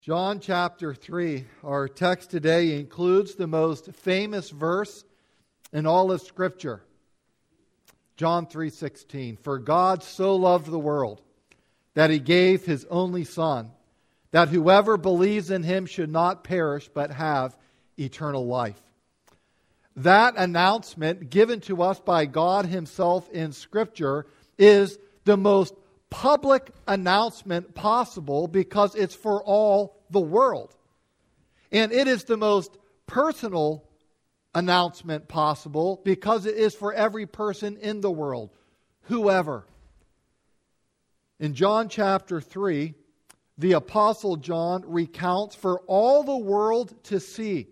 John chapter 3, our text today includes the most famous verse in all of Scripture. John 3:16, "For God so loved the world that He gave His only Son, that whoever believes in Him should not perish but have eternal life." That announcement given to us by God Himself in Scripture is the most public announcement possible because it's for all the world. And it is the most personal announcement possible because it is for every person in the world, whoever. In John chapter 3, the Apostle John recounts for all the world to see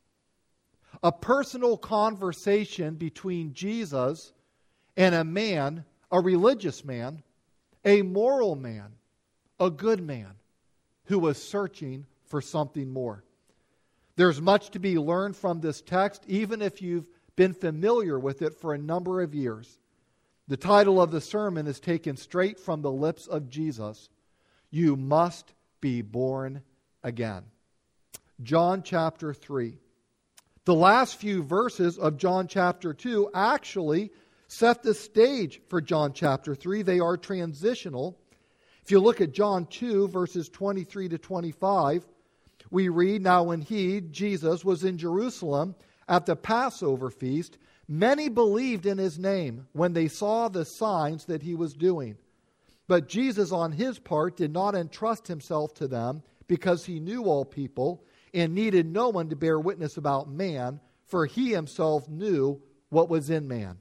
a personal conversation between Jesus and a man, a religious man, a moral man, a good man who was searching for something more. There's much to be learned from this text, even if you've been familiar with it for a number of years. The title of the sermon is taken straight from the lips of Jesus. You must be born again. John chapter 3. The last few verses of John chapter 2 actually set the stage for John chapter 3. They are transitional. If you look at John 2, verses 23 to 25, we read, "Now when He, Jesus, was in Jerusalem at the Passover feast, many believed in His name when they saw the signs that He was doing. But Jesus on His part did not entrust Himself to them because He knew all people and needed no one to bear witness about man, for He Himself knew what was in man."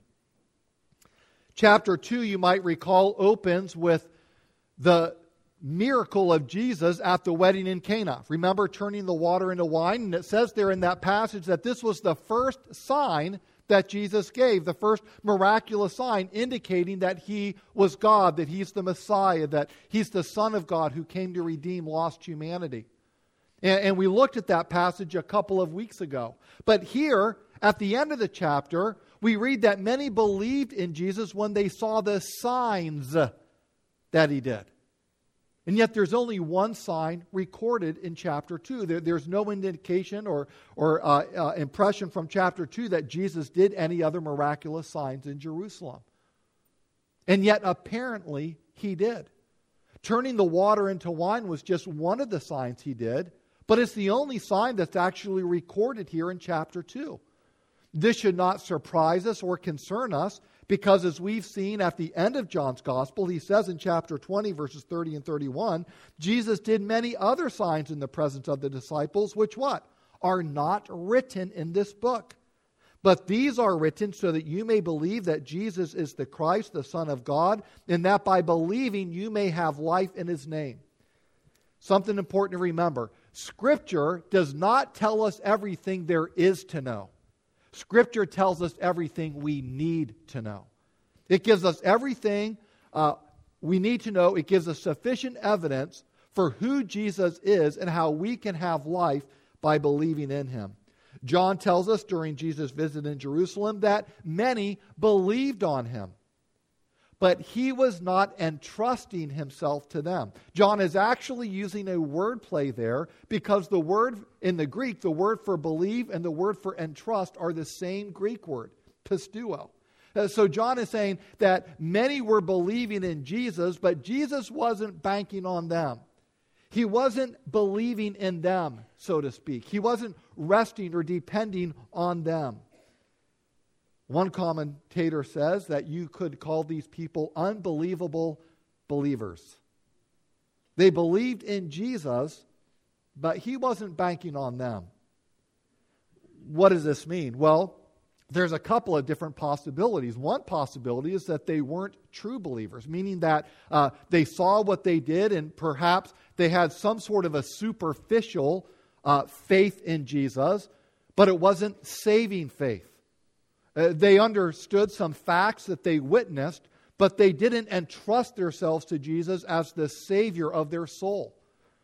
Chapter 2, you might recall, opens with the miracle of Jesus at the wedding in Cana. Remember turning the water into wine? And it says there in that passage that this was the first sign that Jesus gave, the first miraculous sign indicating that He was God, that He's the Messiah, that He's the Son of God who came to redeem lost humanity. And we looked at that passage a couple of weeks ago. But here, at the end of the chapter, we read that many believed in Jesus when they saw the signs that He did. And yet there's only one sign recorded in chapter 2. There's no indication or impression from chapter 2 that Jesus did any other miraculous signs in Jerusalem. And yet apparently He did. Turning the water into wine was just one of the signs He did, but it's the only sign that's actually recorded here in chapter 2. This should not surprise us or concern us because as we've seen at the end of John's Gospel, he says in chapter 20, verses 30 and 31, Jesus did many other signs in the presence of the disciples, which what? Are not written in this book. But these are written so that you may believe that Jesus is the Christ, the Son of God, and that by believing you may have life in His name. Something important to remember. Scripture does not tell us everything there is to know. Scripture tells us everything we need to know. It gives us everything we need to know. It gives us sufficient evidence for who Jesus is and how we can have life by believing in Him. John tells us during Jesus' visit in Jerusalem that many believed on Him, but He was not entrusting Himself to them. John is actually using a word play there because the word in the Greek, the word for believe and the word for entrust are the same Greek word, pisteuo. So John is saying that many were believing in Jesus, but Jesus wasn't banking on them. He wasn't believing in them, so to speak. He wasn't resting or depending on them. One commentator says that you could call these people unbelievable believers. They believed in Jesus, but He wasn't banking on them. What does this mean? Well, there's a couple of different possibilities. One possibility is that they weren't true believers, meaning that they saw what they did and perhaps they had some sort of a superficial faith in Jesus, but it wasn't saving faith. They understood some facts that they witnessed, but they didn't entrust themselves to Jesus as the Savior of their soul.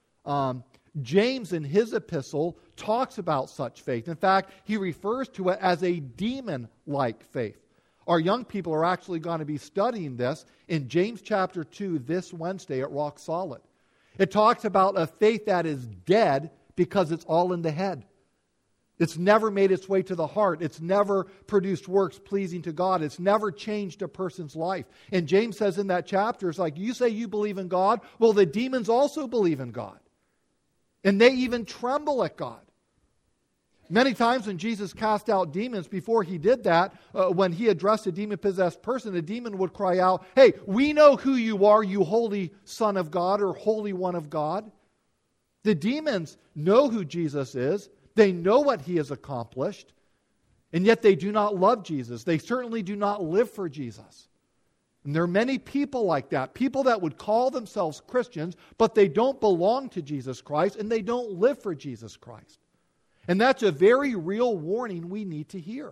James, in his epistle, talks about such faith. In fact, he refers to it as a demon-like faith. Our young people are actually going to be studying this in James chapter 2 this Wednesday at Rock Solid. It talks about a faith that is dead because it's all in the head. It's never made its way to the heart. It's never produced works pleasing to God. It's never changed a person's life. And James says in that chapter, it's like, you say you believe in God, well, the demons also believe in God. And they even tremble at God. Many times when Jesus cast out demons, before he did that, when he addressed a demon-possessed person, the demon would cry out, hey, we know who you are, you holy Son of God or Holy One of God. The demons know who Jesus is. They know what he has accomplished, and yet they do not love Jesus. They certainly do not live for Jesus. And there are many people like that, people that would call themselves Christians, but they don't belong to Jesus Christ, and they don't live for Jesus Christ. And that's a very real warning we need to hear.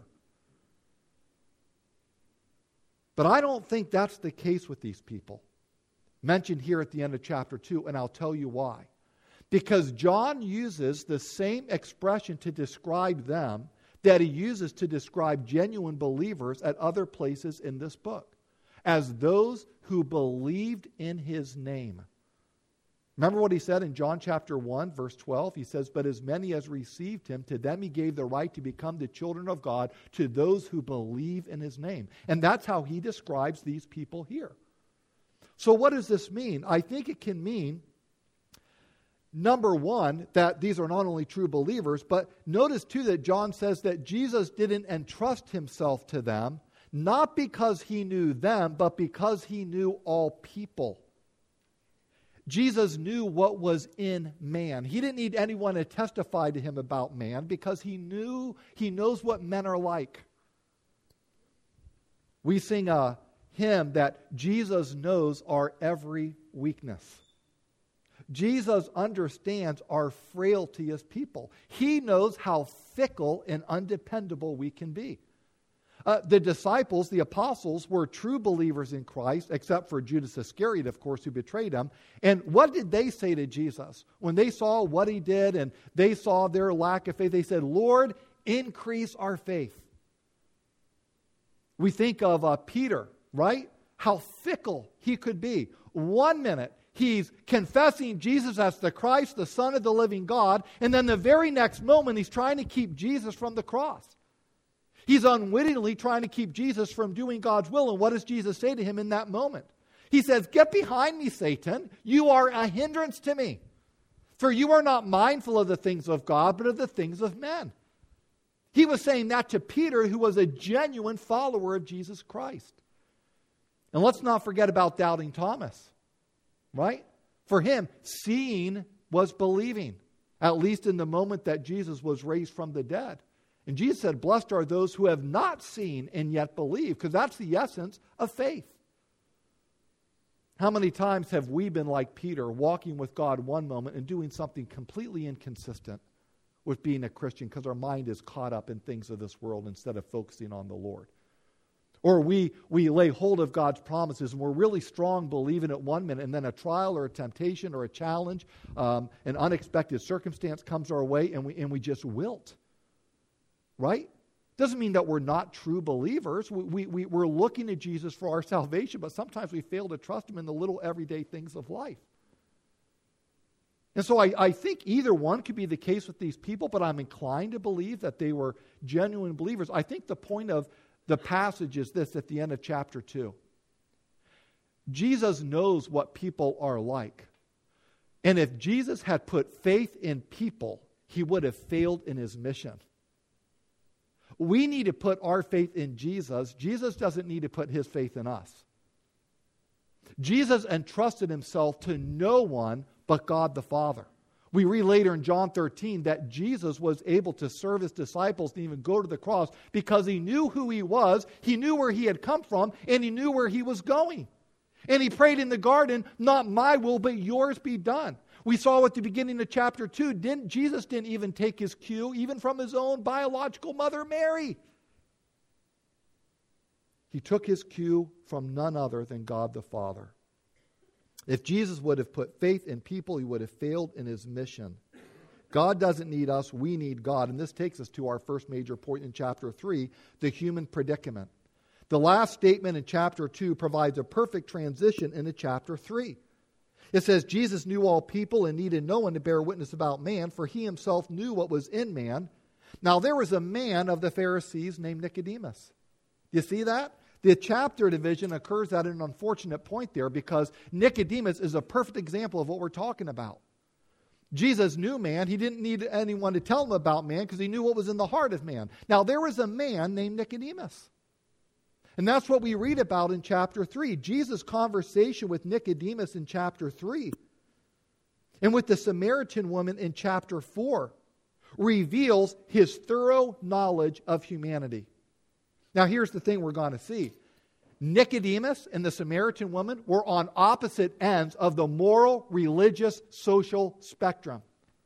But I don't think that's the case with these people, mentioned here at the end of chapter 2, and I'll tell you why. Because John uses the same expression to describe them that he uses to describe genuine believers at other places in this book, as those who believed in his name. Remember what he said in John chapter 1, verse 12? He says, but as many as received him, to them he gave the right to become the children of God, to those who believe in his name. And that's how he describes these people here. So what does this mean? I think it can mean, number one, that these are not only true believers, but notice too that John says that Jesus didn't entrust himself to them, not because he knew them, but because he knew all people. Jesus knew what was in man. He didn't need anyone to testify to him about man because he knows what men are like. We sing a hymn that Jesus knows our every weakness. Jesus understands our frailty as people. He knows how fickle and undependable we can be. The disciples, the apostles, were true believers in Christ, except for Judas Iscariot, of course, who betrayed him. And what did they say to Jesus? When they saw what he did and they saw their lack of faith, they said, Lord, increase our faith. We think of Peter, right? How fickle he could be. 1 minute, he's confessing Jesus as the Christ, the Son of the living God, and then the very next moment, he's trying to keep Jesus from the cross. He's unwittingly trying to keep Jesus from doing God's will. And what does Jesus say to him in that moment? He says, get behind me, Satan. You are a hindrance to me. For you are not mindful of the things of God, but of the things of men. He was saying that to Peter, who was a genuine follower of Jesus Christ. And let's not forget about doubting Thomas, right? For him, seeing was believing, at least in the moment that Jesus was raised from the dead. And Jesus said, blessed are those who have not seen and yet believe, because that's the essence of faith. How many times have we been like Peter, walking with God one moment and doing something completely inconsistent with being a Christian because our mind is caught up in things of this world instead of focusing on the Lord? Or we lay hold of God's promises and we're really strong believing it 1 minute, and then a trial or a temptation or a challenge, an unexpected circumstance comes our way and we just wilt. Right? Doesn't mean that we're not true believers. We're looking to Jesus for our salvation, but sometimes we fail to trust him in the little everyday things of life. And so I think either one could be the case with these people, but I'm inclined to believe that they were genuine believers. I think the point of the passage is this at the end of chapter 2. Jesus knows what people are like. And if Jesus had put faith in people, he would have failed in his mission. We need to put our faith in Jesus. Jesus doesn't need to put his faith in us. Jesus entrusted himself to no one but God the Father. We read later in John 13 that Jesus was able to serve his disciples and even go to the cross because he knew who he was, he knew where he had come from, and he knew where he was going. And he prayed in the garden, not my will, but yours be done. We saw at the beginning of chapter 2, Jesus didn't even take his cue, even from his own biological mother, Mary. He took his cue from none other than God the Father. If Jesus would have put faith in people, he would have failed in his mission. God doesn't need us, we need God. And this takes us to our first major point in chapter 3, the human predicament. The last statement in chapter 2 provides a perfect transition into chapter 3. It says, Jesus knew all people and needed no one to bear witness about man, for he himself knew what was in man. Now there was a man of the Pharisees named Nicodemus. You see that? The chapter division occurs at an unfortunate point there because Nicodemus is a perfect example of what we're talking about. Jesus knew man. He didn't need anyone to tell him about man because he knew what was in the heart of man. Now there was a man named Nicodemus. And that's what we read about in chapter 3. Jesus' conversation with Nicodemus in chapter 3 and with the Samaritan woman in chapter 4 reveals his thorough knowledge of humanity. Now here's the thing we're going to see. Nicodemus and the Samaritan woman were on opposite ends of the moral, religious, social spectrum.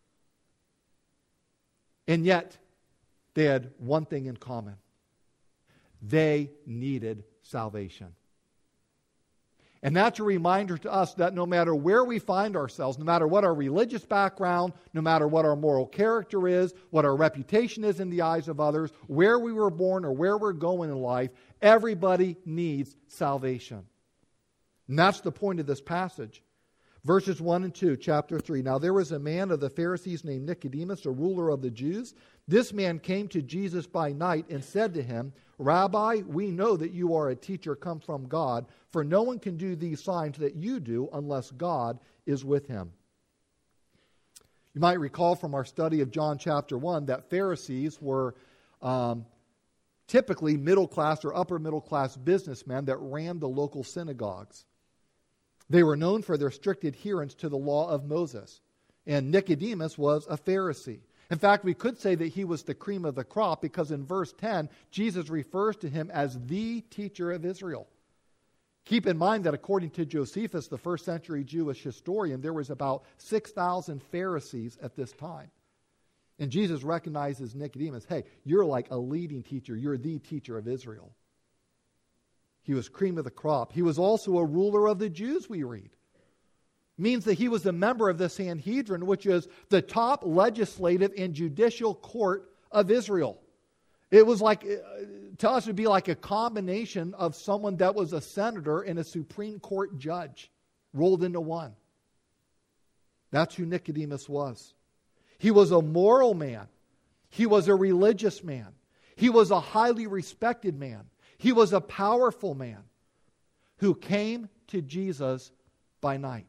And yet, they had one thing in common. They needed salvation. And that's a reminder to us that no matter where we find ourselves, no matter what our religious background, no matter what our moral character is, what our reputation is in the eyes of others, where we were born or where we're going in life, everybody needs salvation. And that's the point of this passage. Verses 1 and 2, chapter 3. Now there was a man of the Pharisees named Nicodemus, a ruler of the Jews. This man came to Jesus by night and said to him, Rabbi, we know that you are a teacher come from God, for no one can do these signs that you do unless God is with him. You might recall from our study of John chapter 1 that Pharisees were typically middle class or upper middle class businessmen that ran the local synagogues. They were known for their strict adherence to the law of Moses. And Nicodemus was a Pharisee. In fact, we could say that he was the cream of the crop because in verse 10, Jesus refers to him as the teacher of Israel. Keep in mind that according to Josephus, the first century Jewish historian, there was about 6,000 Pharisees at this time. And Jesus recognizes Nicodemus, hey, you're like a leading teacher. You're the teacher of Israel. He was cream of the crop. He was also a ruler of the Jews, we read. Means that he was a member of the Sanhedrin, which is the top legislative and judicial court of Israel. It was like, to us, it would be like a combination of someone that was a senator and a Supreme Court judge rolled into one. That's who Nicodemus was. He was a moral man. He was a religious man. He was a highly respected man. He was a powerful man who came to Jesus by night.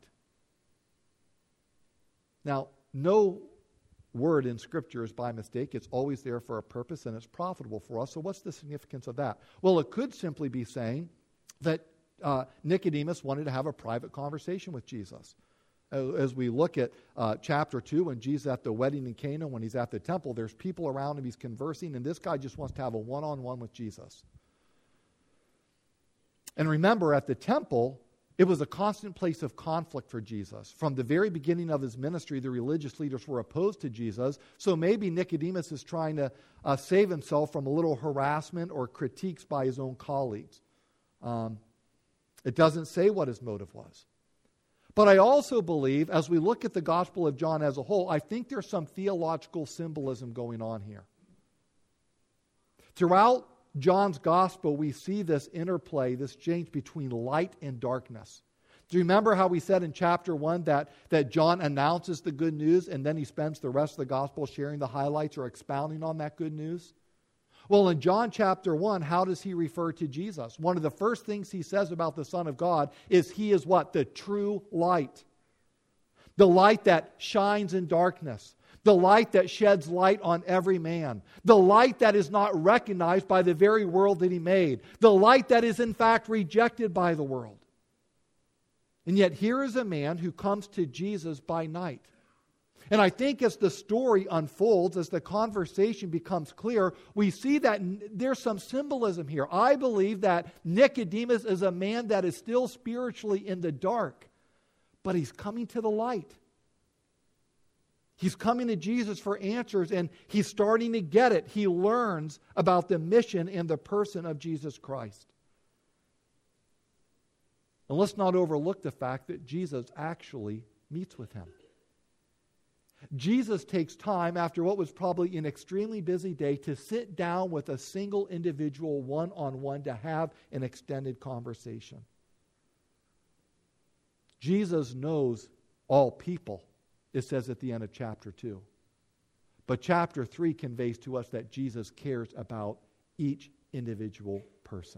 Now, no word in Scripture is by mistake. It's always there for a purpose and it's profitable for us. So what's the significance of that? Well, it could simply be saying that Nicodemus wanted to have a private conversation with Jesus. As we look at chapter 2, when Jesus is at the wedding in Cana, when he's at the temple, there's people around him, he's conversing, and this guy just wants to have a one-on-one with Jesus. And remember, at the temple, it was a constant place of conflict for Jesus. From the very beginning of his ministry, the religious leaders were opposed to Jesus. So maybe Nicodemus is trying to save himself from a little harassment or critiques by his own colleagues. It doesn't say what his motive was. But I also believe, as we look at the Gospel of John as a whole, I think there's some theological symbolism going on here. Throughout John's Gospel, we see this interplay, this change between light and darkness. Do you remember how we said in chapter 1 that John announces the good news and then he spends the rest of the Gospel sharing the highlights or expounding on that good news? Well, in John chapter 1, how does he refer to Jesus? One of the first things he says about the Son of God is he is what? The true light. The light that shines in darkness. The light that sheds light on every man. The light that is not recognized by the very world that he made. The light that is in fact rejected by the world. And yet here is a man who comes to Jesus by night. And I think as the story unfolds, as the conversation becomes clear, we see that there's some symbolism here. I believe that Nicodemus is a man that is still spiritually in the dark, but he's coming to the light. He's coming to Jesus for answers, and he's starting to get it. He learns about the mission and the person of Jesus Christ. And let's not overlook the fact that Jesus actually meets with him. Jesus takes time after what was probably an extremely busy day to sit down with a single individual one-on-one to have an extended conversation. Jesus knows all people, it says at the end of chapter 2. But chapter 3 conveys to us that Jesus cares about each individual person.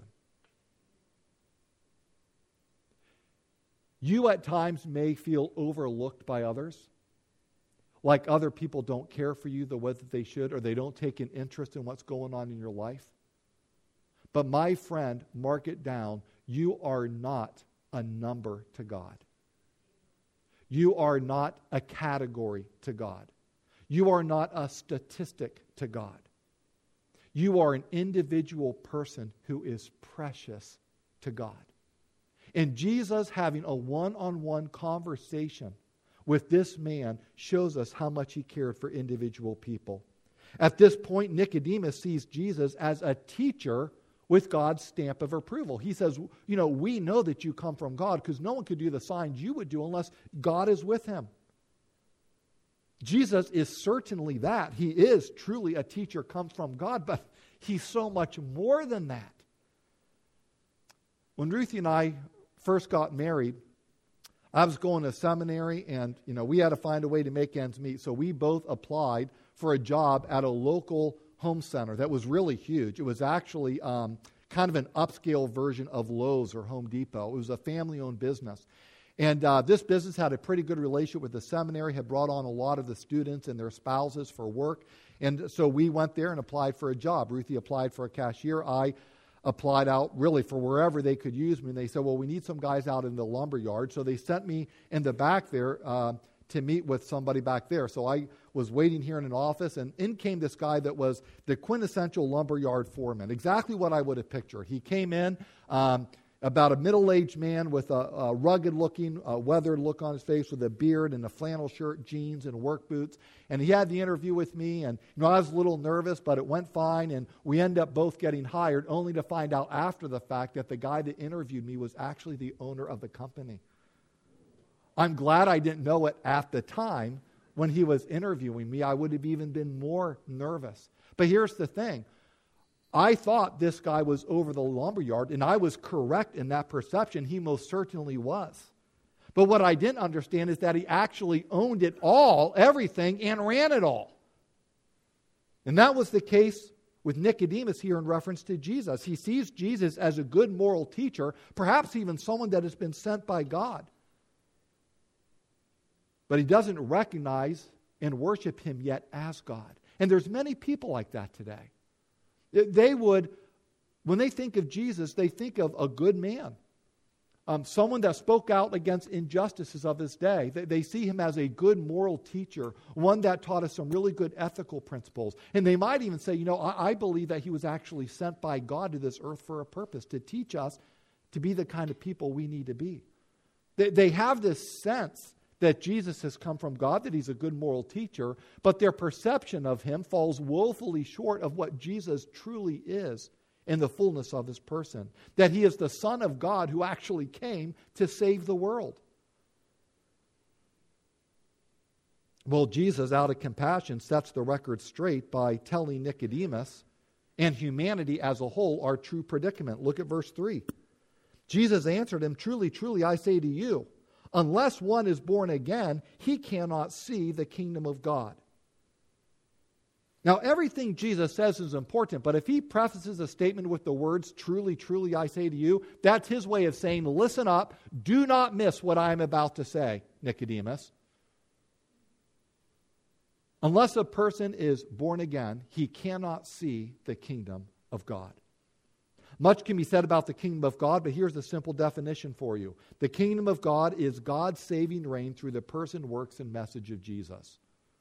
You at times may feel overlooked by others, like other people don't care for you the way that they should, or they don't take an interest in what's going on in your life. But my friend, mark it down, you are not a number to God. You are not a category to God. You are not a statistic to God. You are an individual person who is precious to God. And Jesus having a one-on-one conversation with this man shows us how much he cared for individual people. At this point, Nicodemus sees Jesus as a teacher with God's stamp of approval. He says, we know that you come from God because no one could do the signs you would do unless God is with him. Jesus is certainly that. He is truly a teacher, comes from God, but he's so much more than that. When Ruthie and I first got married, I was going to seminary and, we had to find a way to make ends meet. So we both applied for a job at a local home center that was really huge. It was actually kind of an upscale version of Lowe's or Home Depot. It was a family-owned business. And this business had a pretty good relationship with the seminary, had brought on a lot of the students and their spouses for work. And so we went there and applied for a job. Ruthie applied for a cashier. I applied out really for wherever they could use me. And they said, well, we need some guys out in the lumber yard. So they sent me in the back there to meet with somebody back there. So I was waiting here in an office, and in came this guy that was the quintessential lumberyard foreman, exactly what I would have pictured. He came in, about a middle-aged man with a rugged-looking, weathered look on his face with a beard and a flannel shirt, jeans, and work boots. And he had the interview with me, and I was a little nervous, but it went fine, and we ended up both getting hired, only to find out after the fact that the guy that interviewed me was actually the owner of the company. I'm glad I didn't know it at the time when he was interviewing me. I would have even been more nervous. But here's the thing. I thought this guy was over the lumberyard, and I was correct in that perception. He most certainly was. But what I didn't understand is that he actually owned it all, everything, and ran it all. And that was the case with Nicodemus here in reference to Jesus. He sees Jesus as a good moral teacher, perhaps even someone that has been sent by God. But he doesn't recognize and worship him yet as God. And there's many people like that today. They would, when they think of Jesus, they think of a good man. Someone that spoke out against injustices of his day. They see him as a good moral teacher, one that taught us some really good ethical principles. And they might even say, I believe that he was actually sent by God to this earth for a purpose, to teach us to be the kind of people we need to be. They have this sense that Jesus has come from God, that he's a good moral teacher, but their perception of him falls woefully short of what Jesus truly is in the fullness of his person. That he is the Son of God who actually came to save the world. Well, Jesus, out of compassion, sets the record straight by telling Nicodemus and humanity as a whole our true predicament. Look at verse 3. Jesus answered him, "Truly, truly, I say to you, unless one is born again, he cannot see the kingdom of God." Now, everything Jesus says is important, but if he prefaces a statement with the words, "Truly, truly, I say to you," that's his way of saying, listen up, do not miss what I'm about to say, Nicodemus. Unless a person is born again, he cannot see the kingdom of God. Much can be said about the kingdom of God, but here's the simple definition for you. The kingdom of God is God's saving reign through the person, works, and message of Jesus.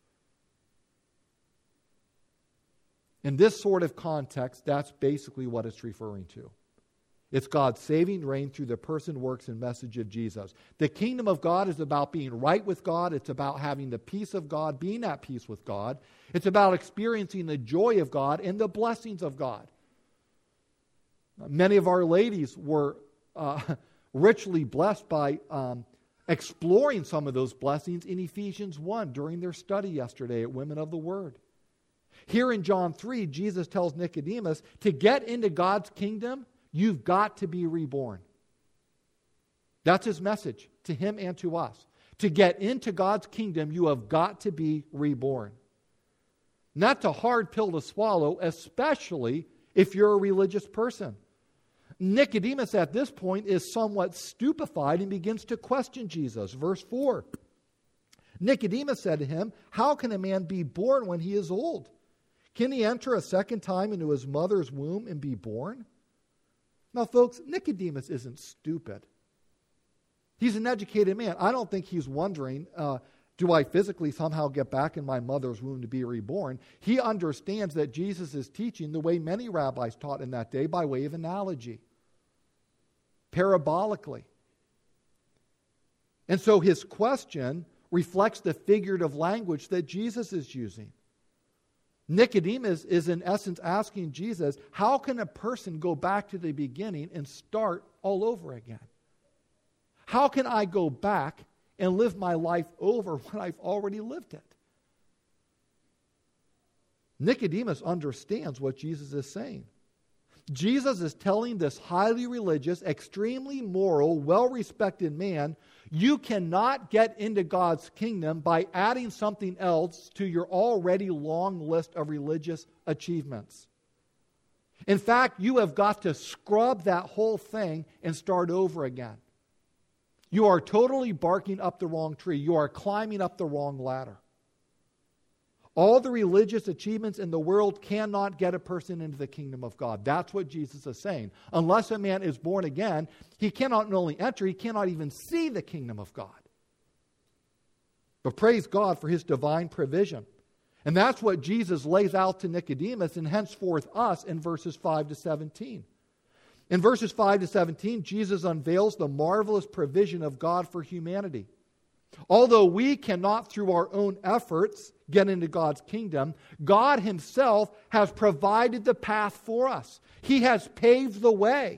In this sort of context, that's basically what it's referring to. It's God's saving reign through the person, works, and message of Jesus. The kingdom of God is about being right with God. It's about having the peace of God, being at peace with God. It's about experiencing the joy of God and the blessings of God. Many of our ladies were richly blessed by exploring some of those blessings in Ephesians 1 during their study yesterday at Women of the Word. Here in John 3, Jesus tells Nicodemus, to get into God's kingdom, you've got to be reborn. That's his message. to him and to us. To get into God's kingdom, you have got to be reborn. And that's a hard pill to swallow, especially if you're a religious person. Nicodemus at this point is somewhat stupefied and begins to question Jesus. Verse 4. Nicodemus said to him, "How can a man be born when he is old? Can he enter a second time into his mother's womb and be born?" Now, folks, Nicodemus isn't stupid. He's an educated man. I don't think he's wondering, do I physically somehow get back in my mother's womb to be reborn? He understands that Jesus is teaching the way many rabbis taught in that day, by way of analogy, parabolically. And so his question reflects the figurative language that Jesus is using. Nicodemus is in essence asking Jesus, how can a person go back to the beginning and start all over again? How can I go back and live my life over when I've already lived it? Nicodemus understands what Jesus is saying. Jesus is telling this highly religious, extremely moral, well-respected man, you cannot get into God's kingdom by adding something else to your already long list of religious achievements. In fact, you have got to scrub that whole thing and start over again. You are totally barking up the wrong tree. You are climbing up the wrong ladder. All the religious achievements in the world cannot get a person into the kingdom of God. That's what Jesus is saying. Unless a man is born again, he cannot not only enter, he cannot even see the kingdom of God. But praise God for his divine provision. And that's what Jesus lays out to Nicodemus and henceforth us in verses 5 to 17. In verses 5 to 17, Jesus unveils the marvelous provision of God for humanity. Although we cannot, through our own efforts, get into God's kingdom, God himself has provided the path for us. He has paved the way.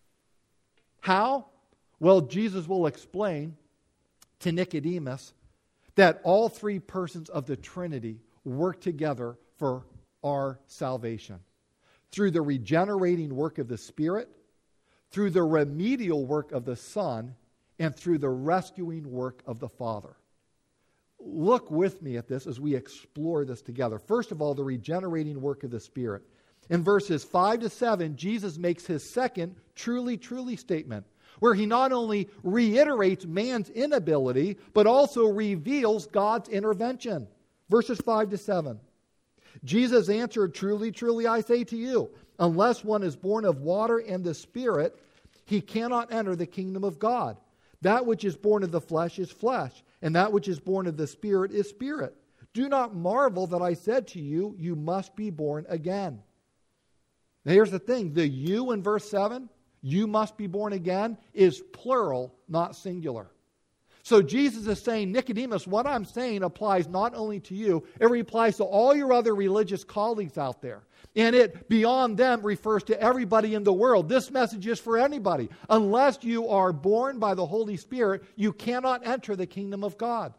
How? Well, Jesus will explain to Nicodemus that all three persons of the Trinity work together for our salvation. Through the regenerating work of the Spirit, through the remedial work of the Son, and through the rescuing work of the Father. Look with me at this as we explore this together. First of all, the regenerating work of the Spirit. In verses 5 to 7, Jesus makes his second truly statement, where he not only reiterates man's inability, but also reveals God's intervention. Verses 5 to 7. Jesus answered, truly, I say to you, unless one is born of water and the Spirit, he cannot enter the kingdom of God. That which is born of the flesh is flesh, and that which is born of the Spirit is spirit. Do not marvel that I said to you, you must be born again. Now here's the thing, the you in verse 7, you must be born again, is plural, not singular. So Jesus is saying, Nicodemus, what I'm saying applies not only to you, it applies to all your other religious colleagues out there. And it, beyond them, refers to everybody in the world. This message is for anybody. Unless you are born by the Holy Spirit, you cannot enter the kingdom of God.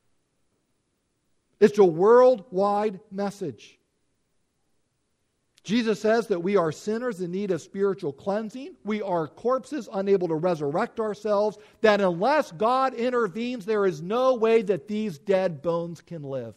It's a worldwide message. Jesus says that we are sinners in need of spiritual cleansing. We are corpses unable to resurrect ourselves. That unless God intervenes, there is no way that these dead bones can live.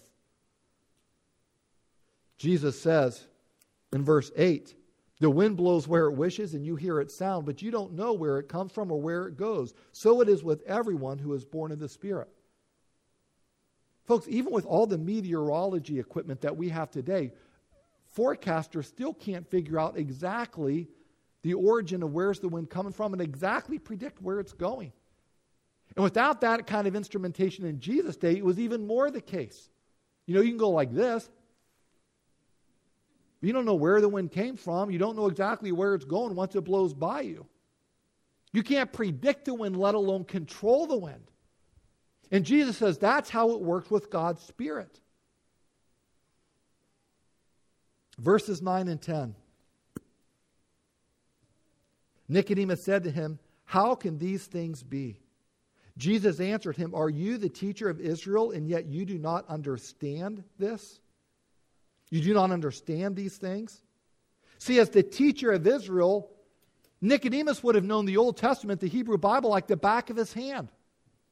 Jesus says in verse 8, the wind blows where it wishes and you hear its sound, but you don't know where it comes from or where it goes. So it is with everyone who is born of the Spirit. Folks, even with all the meteorology equipment that we have today, forecasters still can't figure out exactly the origin of where's the wind coming from and exactly predict where it's going. And without that kind of instrumentation in Jesus' day, it was even more the case. You know, you can go like this. You don't know where the wind came from. You don't know exactly where it's going once it blows by you. You can't predict the wind, let alone control the wind. And Jesus says that's how it works with God's Spirit. Verses 9 and 10. Nicodemus said to him, how can these things be? Jesus answered him, are you the teacher of Israel, and yet you do not understand this? You do not understand these things? See, as the teacher of Israel, Nicodemus would have known the Old Testament, the Hebrew Bible, like the back of his hand.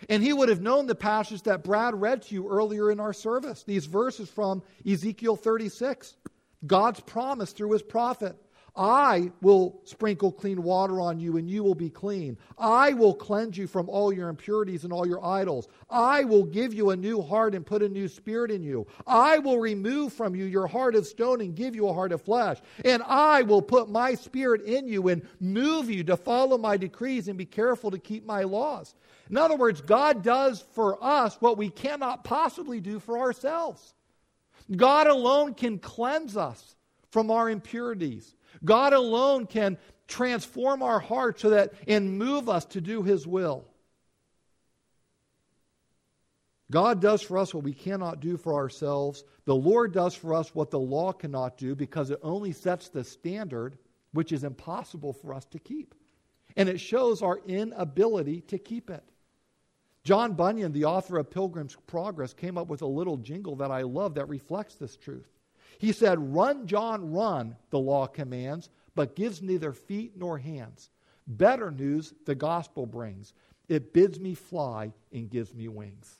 And he would have known the passage that Brad read to you earlier in our service. These verses from Ezekiel 36. God's promise through his prophet. I will sprinkle clean water on you and you will be clean. I will cleanse you from all your impurities and all your idols. I will give you a new heart and put a new spirit in you. I will remove from you your heart of stone and give you a heart of flesh. And I will put my spirit in you and move you to follow my decrees and be careful to keep my laws. In other words, God does for us what we cannot possibly do for ourselves. God alone can cleanse us from our impurities. God alone can transform our hearts so that and move us to do his will. God does for us what we cannot do for ourselves. The Lord does for us what the law cannot do because it only sets the standard which is impossible for us to keep. And it shows our inability to keep it. John Bunyan, the author of Pilgrim's Progress, came up with a little jingle that I love that reflects this truth. He said, "Run, John, run, the law commands, but gives neither feet nor hands. Better news the gospel brings. It bids me fly and gives me wings."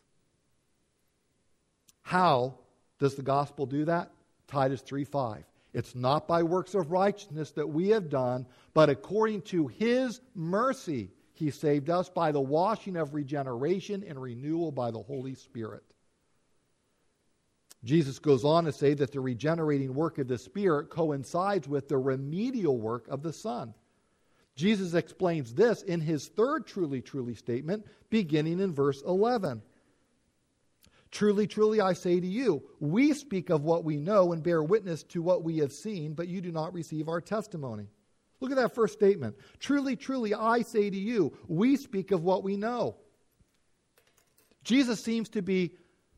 How does the gospel do that? Titus 3:5. It's not by works of righteousness that we have done, but according to his mercy he saved us by the washing of regeneration and renewal by the Holy Spirit. Jesus goes on to say that the regenerating work of the Spirit coincides with the remedial work of the Son. Jesus explains this in his third truly, truly statement, beginning in verse 11. "Truly, truly, I say to you, we speak of what we know and bear witness to what we have seen, but you do not receive our testimony." Look at that first statement. "Truly, truly, I say to you, we speak of what we know." Jesus seems to be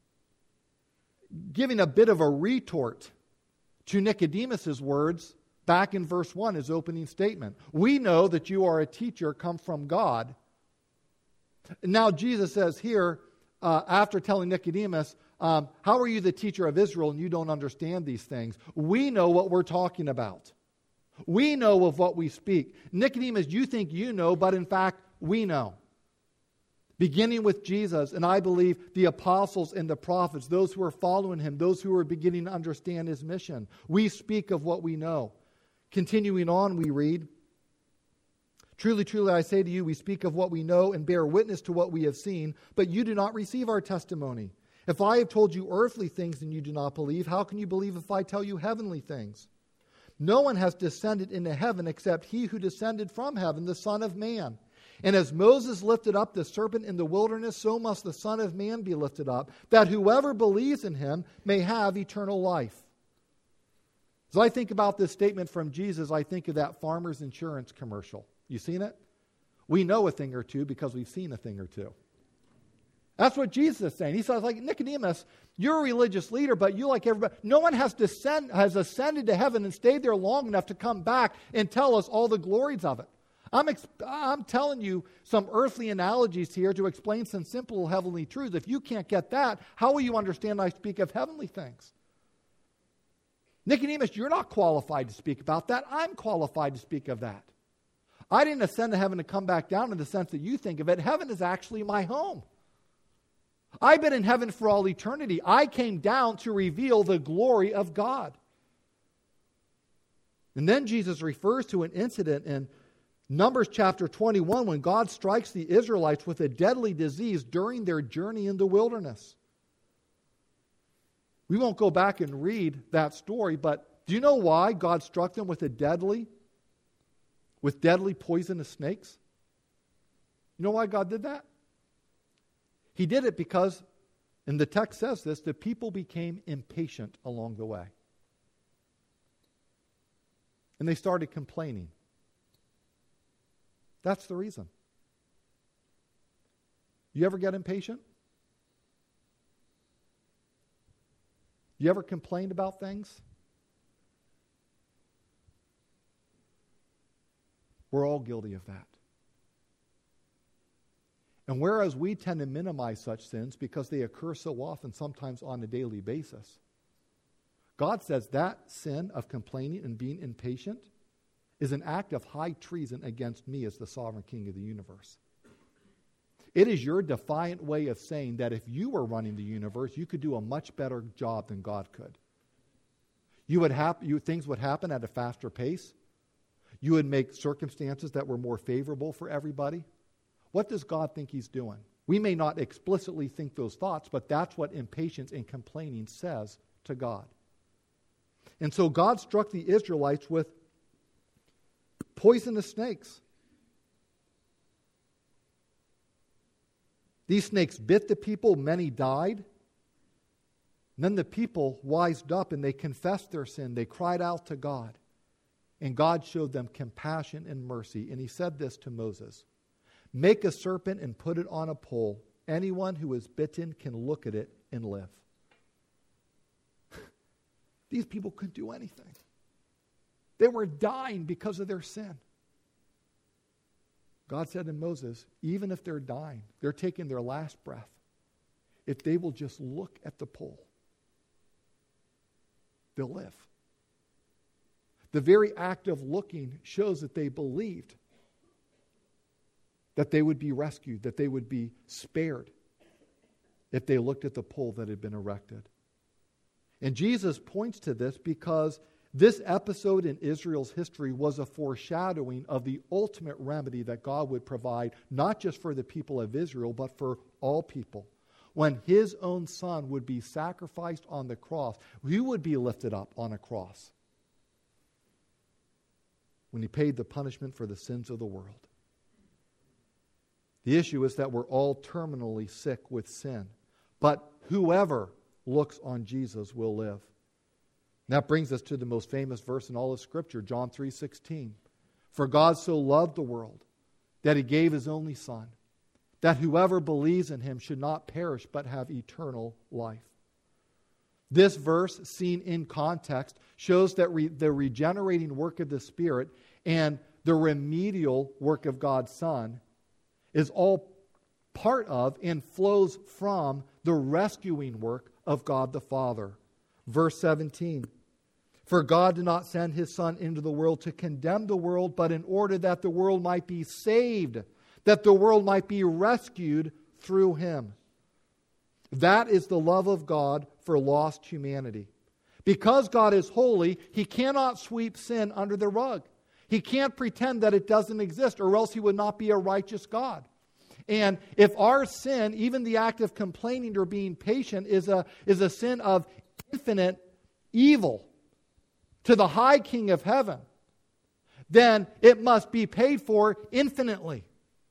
giving a bit of a retort to Nicodemus' words back in verse 1, his opening statement. "We know that you are a teacher come from God." Now Jesus says here, after telling Nicodemus, how are you the teacher of Israel and you don't understand these things? We know what we're talking about. We know of what we speak. Nicodemus, you think you know, but in fact, we know. Beginning with Jesus, and I believe the apostles and the prophets, those who are following him, those who are beginning to understand his mission. We speak of what we know. Continuing on, we read, "Truly, truly, I say to you, we speak of what we know and bear witness to what we have seen, but you do not receive our testimony. If I have told you earthly things and you do not believe, how can you believe if I tell you heavenly things? No one has descended into heaven except he who descended from heaven, the Son of Man. And as Moses lifted up the serpent in the wilderness, so must the Son of Man be lifted up, that whoever believes in him may have eternal life." As I think about this statement from Jesus, I think of that Farmers Insurance commercial. You seen it? We know a thing or two because we've seen a thing or two. That's what Jesus is saying. He says, like, Nicodemus, you're a religious leader, but you, like everybody, no one has ascended to heaven and stayed there long enough to come back and tell us all the glories of it. I'm telling you some earthly analogies here to explain some simple heavenly truths. If you can't get that, how will you understand I speak of heavenly things? Nicodemus, you're not qualified to speak about that. I'm qualified to speak of that. I didn't ascend to heaven to come back down in the sense that you think of it. Heaven is actually my home. I've been in heaven for all eternity. I came down to reveal the glory of God. And then Jesus refers to an incident in Numbers chapter 21 when God strikes the Israelites with a deadly disease during their journey in the wilderness. We won't go back and read that story, but do you know why God struck them with deadly poisonous snakes? You know why God did that? He did it because, and the text says this, the people became impatient along the way. And they started complaining. That's the reason. You ever get impatient? You ever complained about things? We're all guilty of that. And whereas we tend to minimize such sins because they occur so often, sometimes on a daily basis, God says that sin of complaining and being impatient is an act of high treason against me as the sovereign king of the universe. It is your defiant way of saying that if you were running the universe, you could do a much better job than God could. Things would happen at a faster pace. You would make circumstances that were more favorable for everybody. What does God think He's doing? We may not explicitly think those thoughts, but that's what impatience and complaining says to God. And so God struck the Israelites with poisonous snakes. These snakes bit the people, many died. And then the people wised up and they confessed their sin. They cried out to God. And God showed them compassion and mercy. And He said this to Moses, "Make a serpent and put it on a pole. Anyone who is bitten can look at it and live." These people couldn't do anything. They were dying because of their sin. God said to Moses, even if they're dying, they're taking their last breath, if they will just look at the pole, they'll live. The very act of looking shows that they believed that they would be rescued, that they would be spared if they looked at the pole that had been erected. And Jesus points to this because this episode in Israel's history was a foreshadowing of the ultimate remedy that God would provide, not just for the people of Israel, but for all people. When His own Son would be sacrificed on the cross, He would be lifted up on a cross when He paid the punishment for the sins of the world. The issue is that we're all terminally sick with sin, but whoever looks on Jesus will live. And that brings us to the most famous verse in all of Scripture, John 3:16. "For God so loved the world that He gave His only Son, that whoever believes in Him should not perish but have eternal life." This verse, seen in context, shows that the regenerating work of the Spirit and the remedial work of God's Son is all part of and flows from the rescuing work of God the Father. Verse 17, "For God did not send His Son into the world to condemn the world, but in order that the world might be saved, that the world might be rescued through Him." That is the love of God for lost humanity. Because God is holy, He cannot sweep sin under the rug. He can't pretend that it doesn't exist, or else He would not be a righteous God. And if our sin, even the act of complaining or being patient, is a sin of infinite evil to the high King of heaven, then it must be paid for infinitely.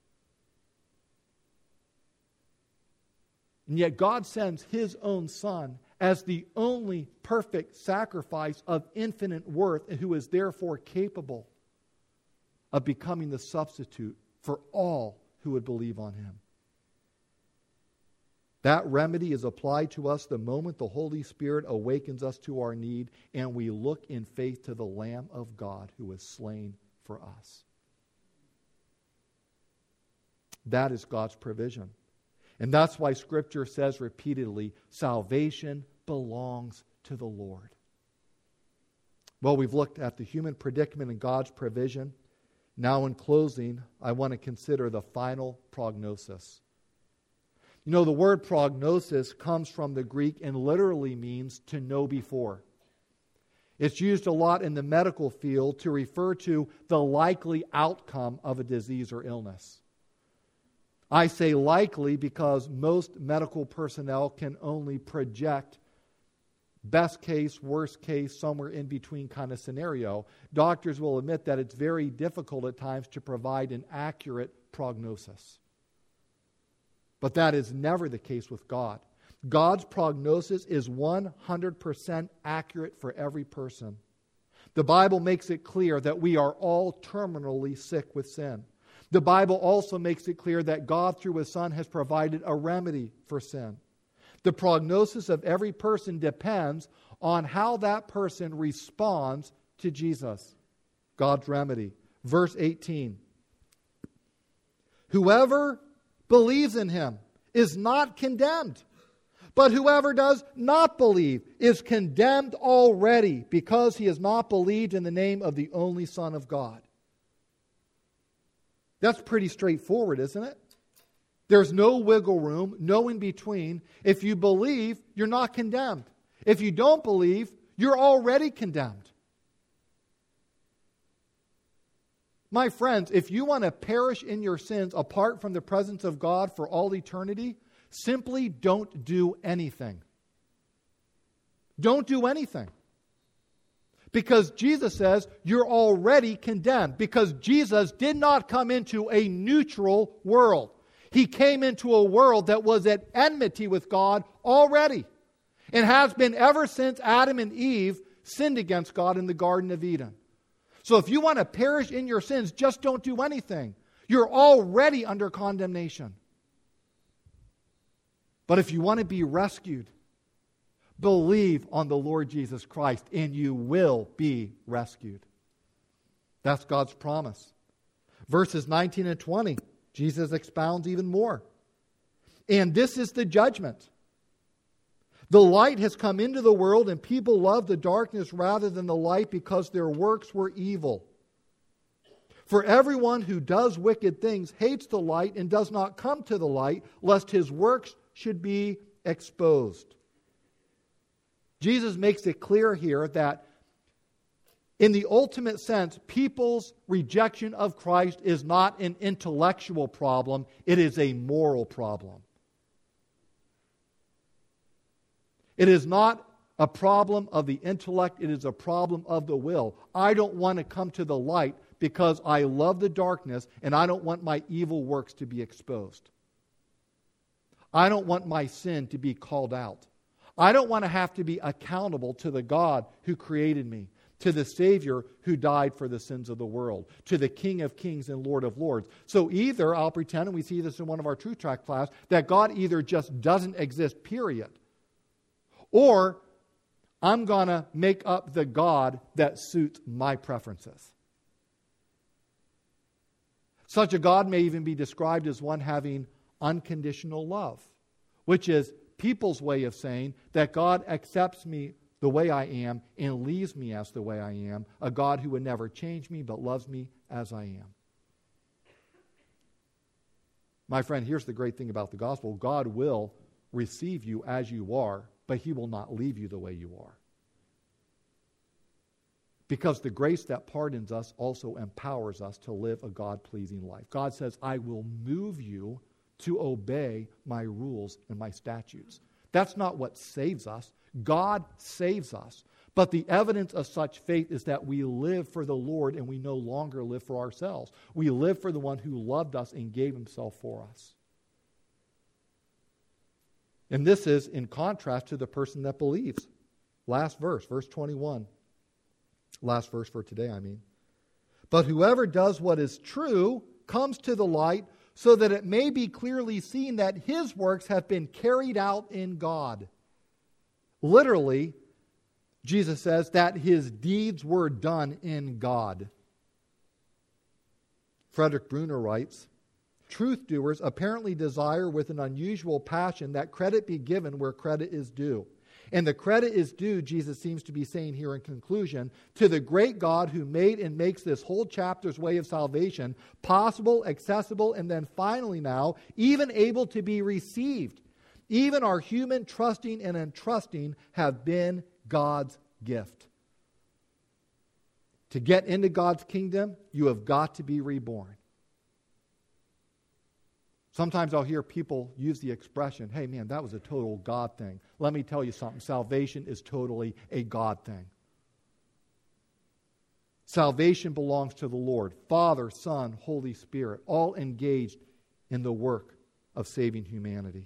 And yet God sends His own Son as the only perfect sacrifice of infinite worth, and who is therefore capable of becoming the substitute for all who would believe on Him. That remedy is applied to us the moment the Holy Spirit awakens us to our need and we look in faith to the Lamb of God who was slain for us. That is God's provision. And that's why Scripture says repeatedly, salvation belongs to the Lord. Well, we've looked at the human predicament and God's provision. Now, in closing, I want to consider the final prognosis. You know, the word prognosis comes from the Greek and literally means to know before. It's used a lot in the medical field to refer to the likely outcome of a disease or illness. I say likely because most medical personnel can only project best case, worst case, somewhere in between kind of scenario. Doctors will admit that it's very difficult at times to provide an accurate prognosis. But that is never the case with God. God's prognosis is 100% accurate for every person. The Bible makes it clear that we are all terminally sick with sin. The Bible also makes it clear that God, through His Son, has provided a remedy for sin. The prognosis of every person depends on how that person responds to Jesus, God's remedy. Verse 18. "Whoever believes in Him is not condemned, but whoever does not believe is condemned already, because he has not believed in the name of the only Son of God." That's pretty straightforward, isn't it? There's no wiggle room, no in between. If you believe, you're not condemned. If you don't believe, you're already condemned. My friends, if you want to perish in your sins apart from the presence of God for all eternity, simply don't do anything. Don't do anything. Because Jesus says you're already condemned. Because Jesus did not come into a neutral world. He came into a world that was at enmity with God already. And has been ever since Adam and Eve sinned against God in the Garden of Eden. So if you want to perish in your sins, just don't do anything. You're already under condemnation. But if you want to be rescued, believe on the Lord Jesus Christ and you will be rescued. That's God's promise. Verses 19 and 20, Jesus expounds even more. And this is the judgment. The light has come into the world, and people love the darkness rather than the light because their works were evil. For everyone who does wicked things hates the light and does not come to the light, lest his works should be exposed. Jesus makes it clear here that in the ultimate sense, people's rejection of Christ is not an intellectual problem, it is a moral problem. It is not a problem of the intellect, it is a problem of the will. I don't want to come to the light because I love the darkness and I don't want my evil works to be exposed. I don't want my sin to be called out. I don't want to have to be accountable to the God who created me, to the Savior who died for the sins of the world, to the King of Kings and Lord of Lords. So either, I'll pretend, and we see this in one of our True Track class, that God either just doesn't exist, period, or I'm going to make up the God that suits my preferences. Such a God may even be described as one having unconditional love, which is people's way of saying that God accepts me the way I am and leaves me as the way I am, a God who would never change me but loves me as I am. My friend, here's the great thing about the gospel. God will receive you as you are, but He will not leave you the way you are. Because the grace that pardons us also empowers us to live a God-pleasing life. God says, I will move you to obey my rules and my statutes. That's not what saves us. God saves us. But the evidence of such faith is that we live for the Lord and we no longer live for ourselves. We live for the one who loved us and gave Himself for us. And this is in contrast to the person that believes. Last verse, verse 21. Last verse for today, I mean. But whoever does what is true comes to the light so that it may be clearly seen that his works have been carried out in God. Literally, Jesus says that his deeds were done in God. Frederick Bruner writes, truth doers apparently desire with an unusual passion that credit be given where credit is due. And the credit is due, Jesus seems to be saying here in conclusion, to the great God who made and makes this whole chapter's way of salvation possible, accessible, and then finally now, even able to be received. Even our human trusting and entrusting have been God's gift. To get into God's kingdom, you have got to be reborn. Sometimes I'll hear people use the expression, hey man, that was a total God thing. Let me tell you something, salvation is totally a God thing. Salvation belongs to the Lord, Father, Son, Holy Spirit, all engaged in the work of saving humanity.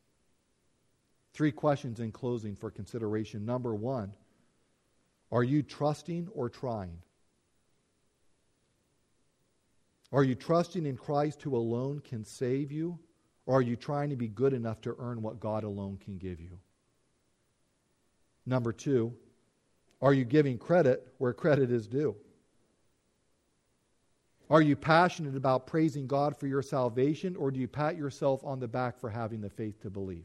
3 questions in closing for consideration. Number 1, are you trusting or trying? Are you trusting in Christ who alone can save you? Or are you trying to be good enough to earn what God alone can give you? Number 2, are you giving credit where credit is due? Are you passionate about praising God for your salvation, or do you pat yourself on the back for having the faith to believe?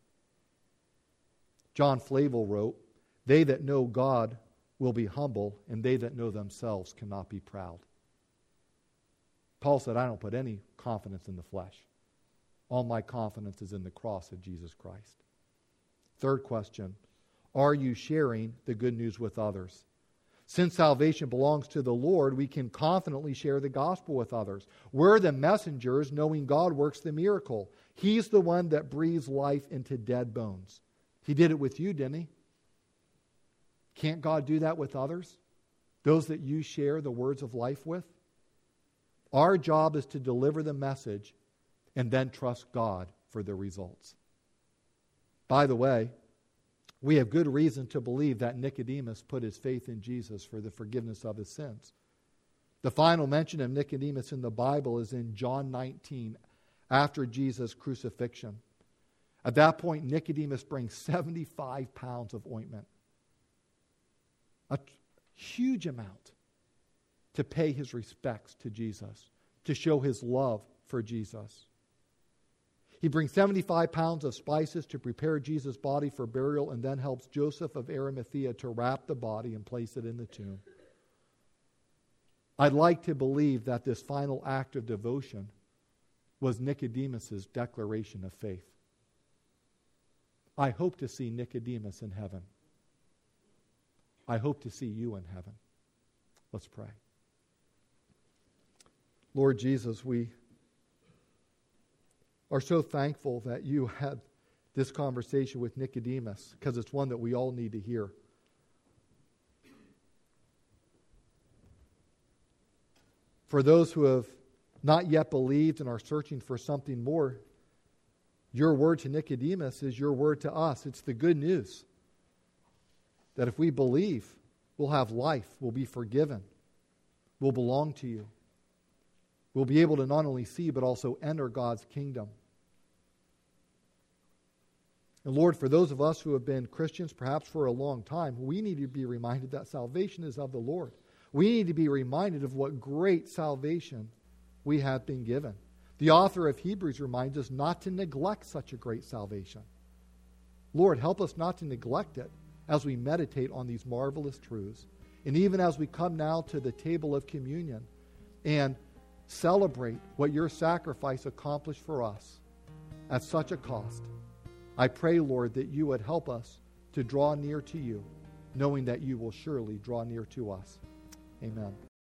John Flavel wrote, they that know God will be humble, and they that know themselves cannot be proud. Paul said, I don't put any confidence in the flesh. All my confidence is in the cross of Jesus Christ. Third question, are you sharing the good news with others? Since salvation belongs to the Lord, we can confidently share the gospel with others. We're the messengers, knowing God works the miracle. He's the one that breathes life into dead bones. He did it with you, didn't he? Can't God do that with others? Those that you share the words of life with? Our job is to deliver the message and then trust God for the results. By the way, we have good reason to believe that Nicodemus put his faith in Jesus for the forgiveness of his sins. The final mention of Nicodemus in the Bible is in John 19, after Jesus' crucifixion. At that point, Nicodemus brings 75 pounds of ointment. A huge amount to pay his respects to Jesus, to show his love for Jesus. He brings 75 pounds of spices to prepare Jesus' body for burial, and then helps Joseph of Arimathea to wrap the body and place it in the tomb. I'd like to believe that this final act of devotion was Nicodemus' declaration of faith. I hope to see Nicodemus in heaven. I hope to see you in heaven. Let's pray. Lord Jesus, we are so thankful that you had this conversation with Nicodemus, because it's one that we all need to hear. For those who have not yet believed and are searching for something more, your word to Nicodemus is your word to us. It's the good news that if we believe, we'll have life, we'll be forgiven, we'll belong to you. We'll be able to not only see, but also enter God's kingdom. And Lord, for those of us who have been Christians perhaps for a long time, we need to be reminded that salvation is of the Lord. We need to be reminded of what great salvation we have been given. The author of Hebrews reminds us not to neglect such a great salvation. Lord, help us not to neglect it as we meditate on these marvelous truths. And even as we come now to the table of communion and celebrate what your sacrifice accomplished for us at such a cost, I pray, Lord, that you would help us to draw near to you, knowing that you will surely draw near to us. Amen.